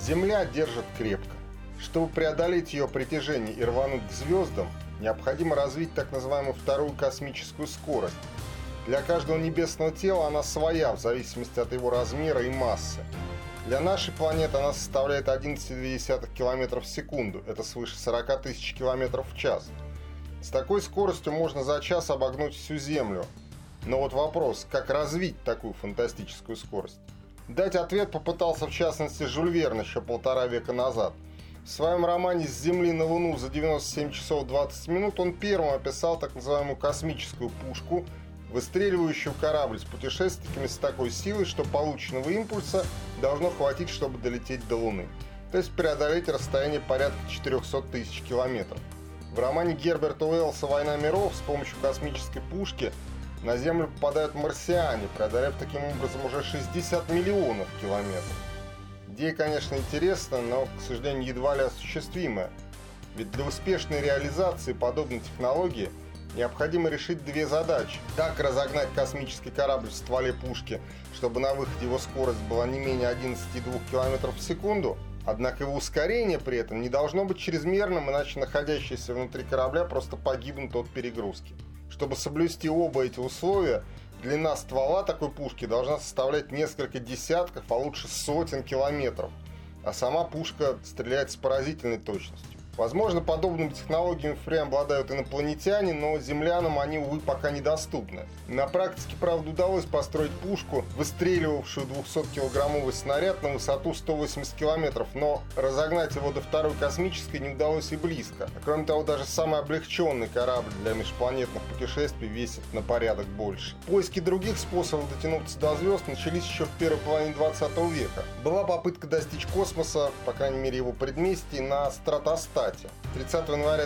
Земля держит крепко. Чтобы преодолеть ее притяжение и рвануть к звездам, необходимо развить так называемую вторую космическую скорость. Для каждого небесного тела она своя, в зависимости от его размера и массы. Для нашей планеты она составляет 11,2 км в секунду, это свыше 40 тысяч км в час. С такой скоростью можно за час обогнуть всю Землю. Но вот вопрос, как развить такую фантастическую скорость? Дать ответ попытался в частности Жюль Верн еще 1,5 века назад. В своем романе «С Земли на Луну за 97 часов 20 минут» он первым описал так называемую космическую пушку, выстреливающую корабль с путешественниками с такой силой, что полученного импульса должно хватить, чтобы долететь до Луны. То есть преодолеть расстояние порядка 400 тысяч километров. В романе Герберта Уэллса «Война миров» с помощью космической пушки на Землю попадают марсиане, преодолев таким образом уже 60 миллионов километров. Идея, конечно, интересна, но, к сожалению, едва ли осуществимая. Ведь для успешной реализации подобной технологии необходимо решить две задачи. Так разогнать космический корабль в стволе пушки, чтобы на выходе его скорость была не менее 11,2 км в секунду, однако его ускорение при этом не должно быть чрезмерным, иначе находящиеся внутри корабля просто погибнут от перегрузки. Чтобы соблюсти оба эти условия, длина ствола такой пушки должна составлять несколько десятков, а лучше сотен километров, а сама пушка стреляет с поразительной точностью. Возможно, подобными технологиями впрямь обладают инопланетяне, но землянам они, увы, пока недоступны. На практике, правда, удалось построить пушку, выстреливавшую 200-килограммовый снаряд на высоту 180 километров, но разогнать его до второй космической не удалось и близко. А кроме того, даже самый облегченный корабль для межпланетных путешествий весит на порядок больше. Поиски других способов дотянуться до звезд начались еще в первой половине 20 века. Была попытка достичь космоса, по крайней мере его предместий, на стратостате. 30 января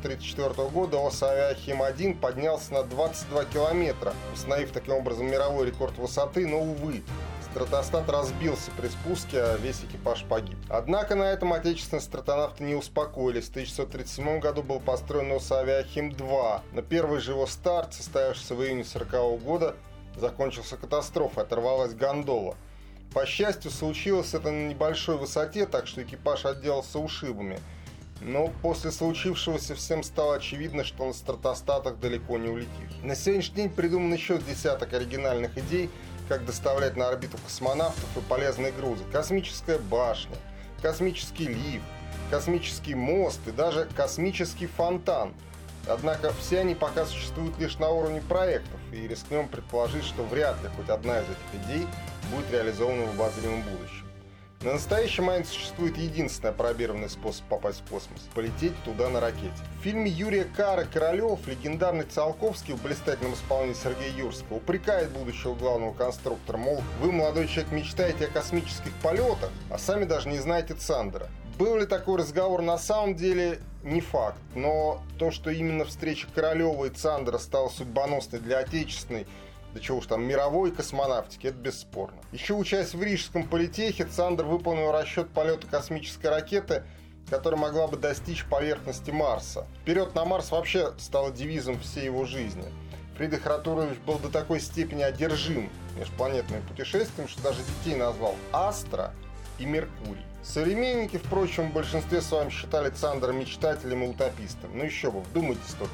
1934 года ОС-Авиахим-1 поднялся на 22 километра, установив таким образом мировой рекорд высоты, но, увы, стратостат разбился при спуске, а весь экипаж погиб. Однако на этом отечественные стратонавты не успокоились. В 1937 году был построен ОС-Авиахим-2, но первый же его старт, состоявшийся в июне 1940 года, закончился катастрофой, оторвалась гондола. По счастью, случилось это на небольшой высоте, так что экипаж отделался ушибами. Но после случившегося всем стало очевидно, что на стратостатах далеко не улетишь. На сегодняшний день придуман еще десяток оригинальных идей, как доставлять на орбиту космонавтов и полезные грузы. Космическая башня, космический лифт, космический мост и даже космический фонтан. Однако все они пока существуют лишь на уровне проектов, и рискнем предположить, что вряд ли хоть одна из этих идей будет реализована в обозримом будущем. На настоящий момент существует единственный опробированный способ попасть в космос – полететь туда на ракете. В фильме Юрия Кара «Королев» легендарный Циолковский в блистательном исполнении Сергея Юрского упрекает будущего главного конструктора, мол, вы, молодой человек, мечтаете о космических полетах, а сами даже не знаете Цандера. Был ли такой разговор на самом деле, не факт, но то, что именно встреча Королева и Цандера стала судьбоносной для отечественной, да чего уж там, мировой космонавтики, это бесспорно. Еще учась в Рижском политехе, Цандер выполнил расчет полета космической ракеты, которая могла бы достичь поверхности Марса. Вперед на Марс вообще стало девизом всей его жизни. Фридрих Ратурович был до такой степени одержим межпланетными путешествиями, что даже детей назвал Астра и Меркурий. Современники, впрочем, в большинстве своем считали Цандера мечтателем и утопистом. Ну еще бы, вдумайтесь только.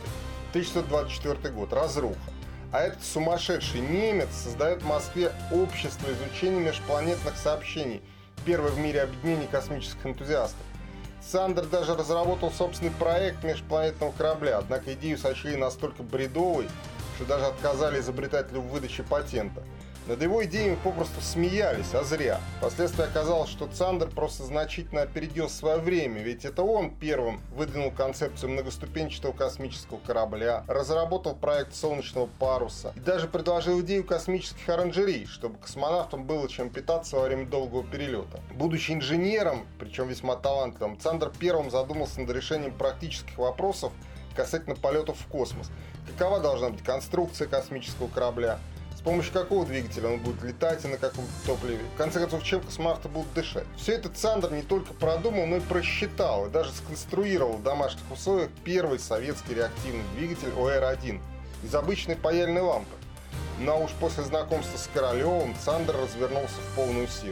1924 год, разруха. А этот сумасшедший немец создает в Москве общество изучения межпланетных сообщений, первое в мире объединение космических энтузиастов. Цандер даже разработал собственный проект межпланетного корабля, однако идею сочли настолько бредовой, что даже отказали изобретателю в выдаче патента. Над его идеями попросту смеялись, а зря. Впоследствии оказалось, что Цандер просто значительно опередил свое время, ведь это он первым выдвинул концепцию многоступенчатого космического корабля, разработал проект солнечного паруса и даже предложил идею космических оранжерей, чтобы космонавтам было чем питаться во время долгого перелета. Будучи инженером, причем весьма талантливым, Цандер первым задумался над решением практических вопросов касательно полетов в космос. Какова должна быть конструкция космического корабля? С помощью какого двигателя он будет летать и на каком топливе. В конце концов, чем космонавты будут дышать. Все это Цандер не только продумал, но и просчитал, и даже сконструировал в домашних условиях первый советский реактивный двигатель ОР-1 из обычной паяльной лампы. Но уж после знакомства с Королевым Цандер развернулся в полную силу.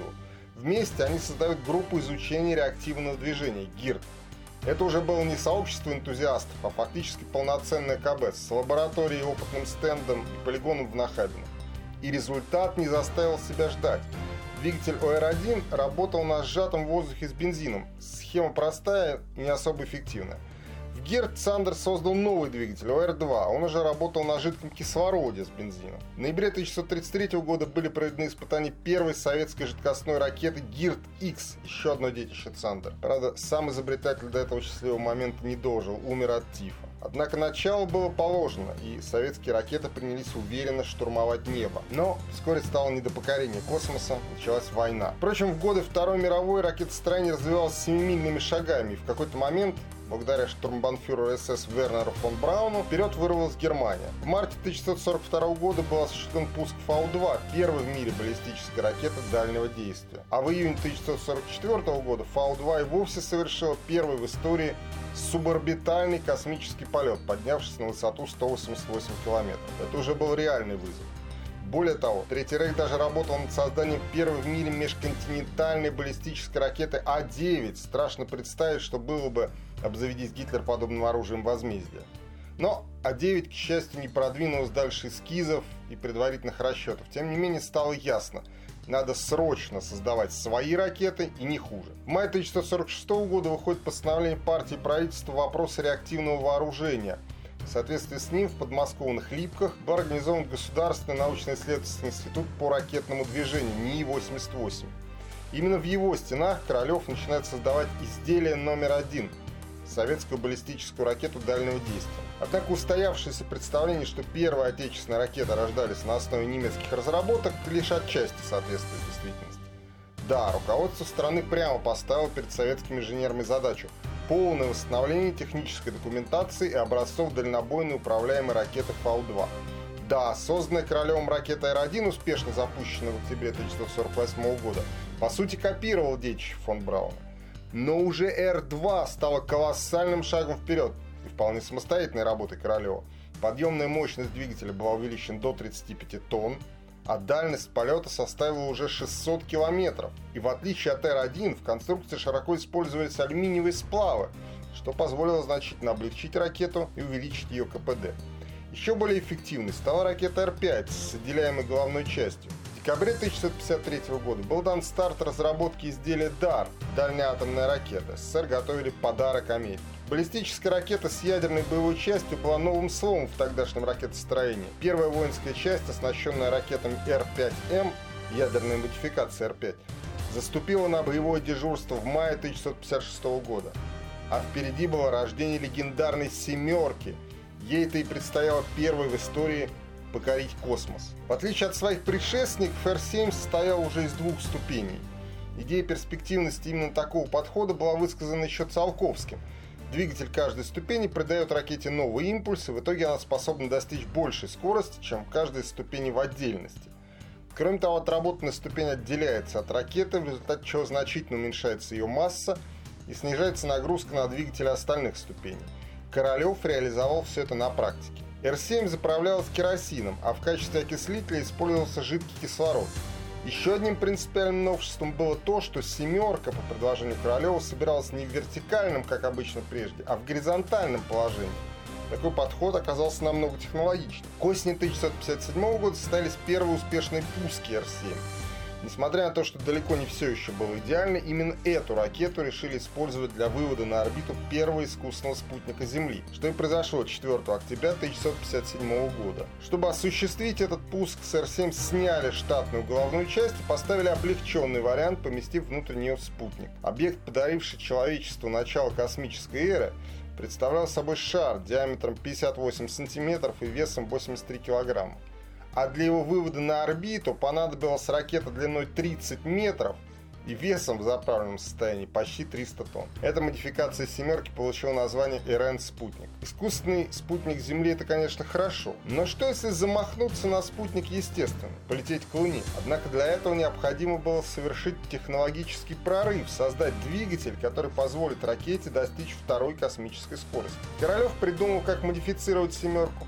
Вместе они создают группу изучения реактивного движения ГИРД. Это уже было не сообщество энтузиастов, а фактически полноценное КБ с лабораторией, опытным стендом и полигоном в Нахабино. И результат не заставил себя ждать. Двигатель ОР-1 работал на сжатом воздухе с бензином. Схема простая и не особо эффективная. В ГИРД Сандер создал новый двигатель ОР-2. Он уже работал на жидком кислороде с бензином. В ноябре 1933 года были проведены испытания первой советской жидкостной ракеты ГИРД-X, еще одно детище Сандер. Правда, сам изобретатель до этого счастливого момента не дожил, умер от тифа. Однако начало было положено, и советские ракеты принялись уверенно штурмовать небо. Но вскоре стало не до покорения космоса, началась война. Впрочем, в годы Второй мировой ракетостроение развивалось семимильными шагами, и в какой-то момент, благодаря штурмбанфюреру СС Вернеру фон Брауну, вперед вырвалась Германия. В марте 1942 года был осуществлен пуск Фау-2, первой в мире баллистической ракеты дальнего действия. А в июне 1944 года Фау-2 и вовсе совершила первый в истории суборбитальный космический полет, поднявшись на высоту 188 километров. Это уже был реальный вызов. Более того, Третий Рейх даже работал над созданием первой в мире межконтинентальной баллистической ракеты А-9. Страшно представить, что было бы, обзаведись Гитлер подобным оружием возмездия. Но А-9, к счастью, не продвинулась дальше эскизов и предварительных расчетов. Тем не менее, стало ясно: надо срочно создавать свои ракеты и не хуже. В мае 1946 года выходит постановление партии и правительства «Вопросы реактивного вооружения». В соответствии с ним в подмосковных Липках был организован Государственный научно-исследовательский институт по ракетному движению НИИ-88. Именно в его стенах Королев начинает создавать изделие номер 1 – советскую баллистическую ракету дальнего действия. Однако устоявшееся представление, что первые отечественные ракеты рождались на основе немецких разработок, лишь отчасти соответствует действительности. Да, руководство страны прямо поставило перед советскими инженерами задачу – полное восстановление технической документации и образцов дальнобойной управляемой ракеты Фау-2. Да, созданная Королевым ракета Р-1, успешно запущенная в октябре 1948 года, по сути копировала детище фон Брауна. Но уже Р-2 стала колоссальным шагом вперед и вполне самостоятельной работой Королева. Подъемная мощность двигателя была увеличена до 35 тонн, а дальность полета составила уже 600 километров. И в отличие от Р-1, в конструкции широко использовались алюминиевые сплавы, что позволило значительно облегчить ракету и увеличить ее КПД. Еще более эффективной стала ракета Р-5 с отделяемой головной частью. В декабре 1953 года был дан старт разработки изделия ДАР – дальняя атомная ракета. СССР готовили подарок Америке. Баллистическая ракета с ядерной боевой частью была новым словом в тогдашнем ракетостроении. Первая воинская часть, оснащенная ракетами Р-5М, ядерная модификация Р-5, заступила на боевое дежурство в мае 1956 года. А впереди было рождение легендарной «семерки». Ей-то и предстояло первой в истории покорить космос. В отличие от своих предшественников, Р-7 состоял уже из двух ступеней. Идея перспективности именно такого подхода была высказана еще Циолковским. Двигатель каждой ступени придает ракете новый импульс, и в итоге она способна достичь большей скорости, чем каждая ступень в отдельности. Кроме того, отработанная ступень отделяется от ракеты, в результате чего значительно уменьшается ее масса и снижается нагрузка на двигатели остальных ступеней. Королев реализовал все это на практике. Р-7 заправлялась керосином, а в качестве окислителя использовался жидкий кислород. Еще одним принципиальным новшеством было то, что «семерка» по предложению Королева собиралась не в вертикальном, как обычно прежде, а в горизонтальном положении. Такой подход оказался намного технологичнее. К осени 1957 года состоялись первые успешные пуски Р-7. Несмотря на то, что далеко не все еще было идеально, именно эту ракету решили использовать для вывода на орбиту первого искусственного спутника Земли, что и произошло 4 октября 1957 года. Чтобы осуществить этот пуск, с Р-7 сняли штатную головную часть и поставили облегченный вариант, поместив внутрь нее спутник. Объект, подаривший человечеству начало космической эры, представлял собой шар диаметром 58 сантиметров и весом 83 килограмма. А для его вывода на орбиту понадобилась ракета длиной 30 метров и весом в заправленном состоянии почти 300 тонн. Эта модификация «семерки» получила название РН-спутник. Искусственный спутник Земли — это, конечно, хорошо. Но что, если замахнуться на спутник естественно, полететь к Луне? Однако для этого необходимо было совершить технологический прорыв, создать двигатель, который позволит ракете достичь второй космической скорости. Королев придумал, как модифицировать «семерку».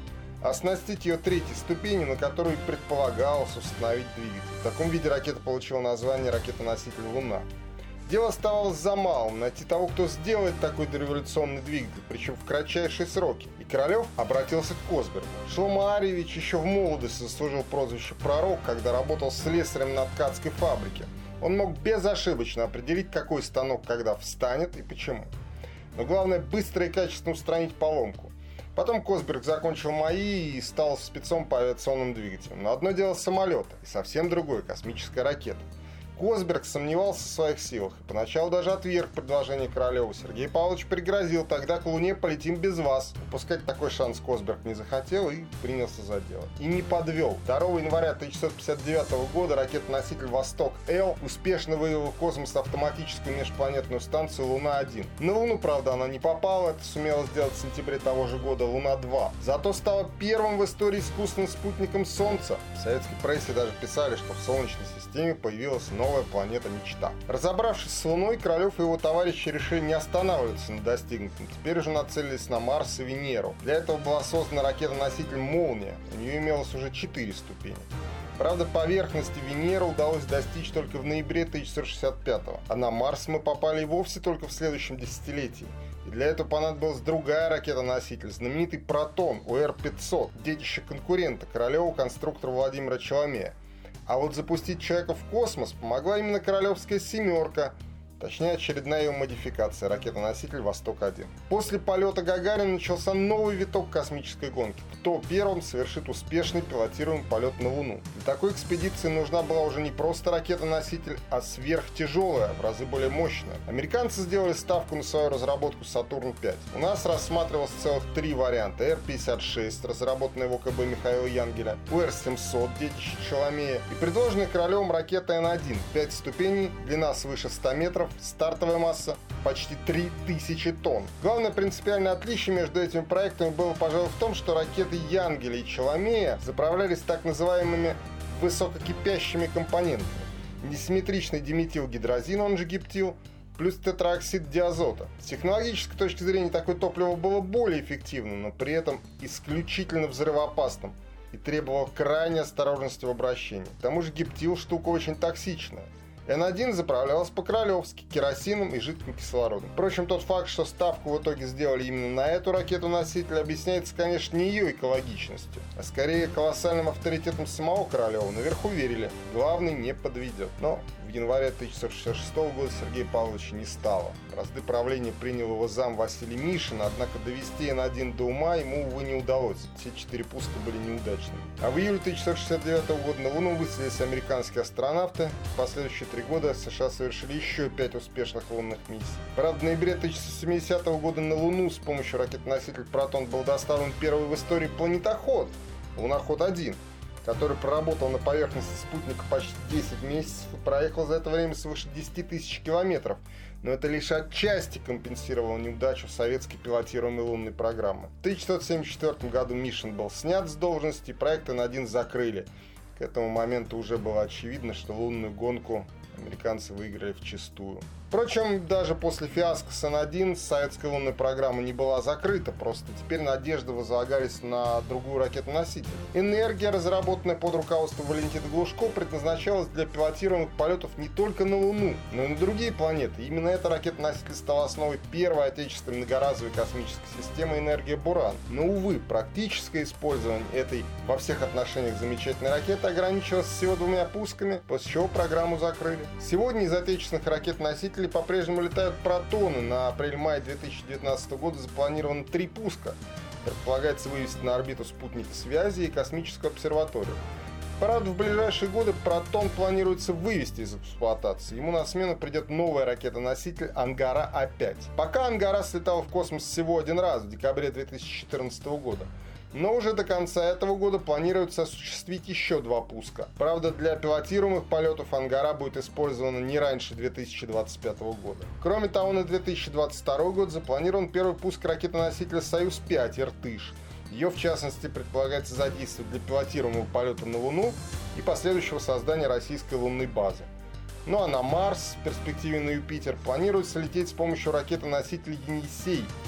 оснастить ее третьей ступенью, на которую предполагалось установить двигатель. В таком виде ракета получила название ракета-носитель «Луна». Дело оставалось за малым — найти того, кто сделает такой дореволюционный двигатель, причем в кратчайшие сроки. И Королев обратился к Косбергу. Шломо Арьевич еще в молодости заслужил прозвище «Пророк», когда работал слесарем на ткацкой фабрике. Он мог безошибочно определить, какой станок когда встанет и почему. Но главное — быстро и качественно устранить поломку. Потом Косберг закончил МАИ и стал спецом по авиационным двигателям. Но одно дело самолеты, и совсем другое — космическая ракета. Косберг сомневался в своих силах и поначалу даже отверг предложение Королева. Сергей Павлович пригрозил: тогда к Луне полетим без вас. Упускать такой шанс Косберг не захотел и принялся за дело. И не подвел. 2 января 1959 года ракета-носитель «Восток-Л» успешно вывела в космос автоматическую межпланетную станцию «Луна-1». На Луну, правда, она не попала, это сумела сделать в сентябре того же года «Луна-2». Зато стала первым в истории искусственным спутником Солнца. В советской прессе даже писали, что в Солнечной системе появилась новая планета-мечта. Разобравшись с Луной, Королев и его товарищи решили не останавливаться на достигнутом. Теперь уже нацелились на Марс и Венеру. Для этого была создана ракета-носитель «Молния». У нее имелось уже 4 ступени. Правда, поверхности Венеры удалось достичь только в ноябре 1965-го, а на Марс мы попали и вовсе только в следующем десятилетии. И для этого понадобилась другая ракета-носитель, знаменитый «Протон» УР-500, детище конкурента Королева, конструктора Владимира Челомея. А вот запустить человека в космос помогла именно королевская «семерка», точнее очередная ее модификация — ракета-носитель «Восток-1». После полета Гагарина начался новый виток космической гонки. Кто первым совершит успешный пилотируемый полет на Луну? Для такой экспедиции нужна была уже не просто ракета-носитель, а сверхтяжелая, в разы более мощная. Американцы сделали ставку на свою разработку «Сатурн-5». У нас рассматривалось целых 3 варианта: Р-56, разработанная в ОКБ Михаила Янгеля, УР-700, детище Челомея, и предложенная Королевым ракета Н-1, 5 ступеней, длина свыше 100 метров, стартовая масса почти 3000 тонн. Главное принципиальное отличие между этими проектами было, пожалуй, в том, что ракеты Янгеля и Челомея заправлялись так называемыми высококипящими компонентами: несимметричный диметилгидрозин, он же гептил, плюс тетраоксид диазота. С технологической точки зрения такое топливо было более эффективным, но при этом исключительно взрывоопасным и требовало крайней осторожности в обращении. К тому же гептил — штука очень токсичная. Н-1 заправлялась по-королевски керосином и жидким кислородом. Впрочем, тот факт, что ставку в итоге сделали именно на эту ракету-носитель, объясняется, конечно, не ее экологичностью, а скорее колоссальным авторитетом самого Королева. Наверху верили: главный не подведет. Но в январе 1966 года Сергея Павловича не стало. Бразды правления принял его зам Василий Мишин, однако довести Н-1 до ума ему, увы, не удалось. Все 4 пуска были неудачными. А в июле 1969 года на Луну высадились американские астронавты. В последующие 3 года США совершили еще 5 успешных лунных миссий. Правда, в ноябре 1970 года на Луну с помощью ракет-носителя «Протон» был доставлен первый в истории планетоход «Луноход-1», который проработал на поверхности спутника почти 10 месяцев и проехал за это время свыше 10 тысяч километров. Но это лишь отчасти компенсировало неудачу советской пилотируемой лунной программы. В 1974 году Мишин был снят с должности, и проект Н-1 закрыли. К этому моменту уже было очевидно, что лунную гонку американцы выиграли вчистую. Впрочем, даже после фиаско с Н-1 советская лунная программа не была закрыта, просто теперь надежды возлагались на другую ракету-носитель. «Энергия», разработанная под руководством Валентина Глушко, предназначалась для пилотируемых полетов не только на Луну, но и на другие планеты. Именно эта ракета-носитель стала основой первой отечественной многоразовой космической системы «Энергия-Буран». Но, увы, практическое использование этой во всех отношениях замечательной ракеты ограничилось всего 2 пусками, после чего программу закрыли. Сегодня из отечественных ракет-носителей по-прежнему летают «Протоны». На апрель-май 2019 года запланировано 3 пуска. Предполагается вывести на орбиту спутники связи и космическую обсерваторию. Правда, в ближайшие годы «Протон» планируется вывести из эксплуатации. Ему на смену придет новая ракета-носитель «Ангара-А5». Пока «Ангара» слетала в космос всего 1 раз, в декабре 2014 года. Но уже до конца этого года планируется осуществить еще 2 пуска. Правда, для пилотируемых полетов «Ангара» будет использована не раньше 2025 года. Кроме того, на 2022 год запланирован первый пуск ракеты-носителя «Союз-5» «Иртыш». Ее, в частности, предполагается задействовать для пилотируемого полета на Луну и последующего создания российской лунной базы. Ну а на Марс, в перспективе на Юпитер, планируется лететь с помощью ракеты-носителя «Енисей».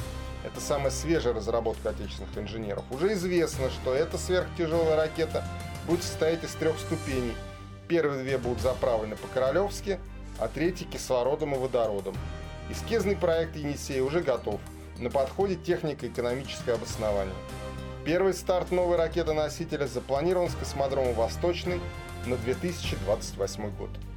это самая свежая разработка отечественных инженеров, уже известно, что эта сверхтяжелая ракета будет состоять из 3 ступеней. Первые 2 будут заправлены по-королевски, а 3 кислородом и водородом. Эскизный проект «Енисей» уже готов. На подходе технико-экономическое обоснование. Первый старт новой ракеты-носителя запланирован с космодрома «Восточный» на 2028 год.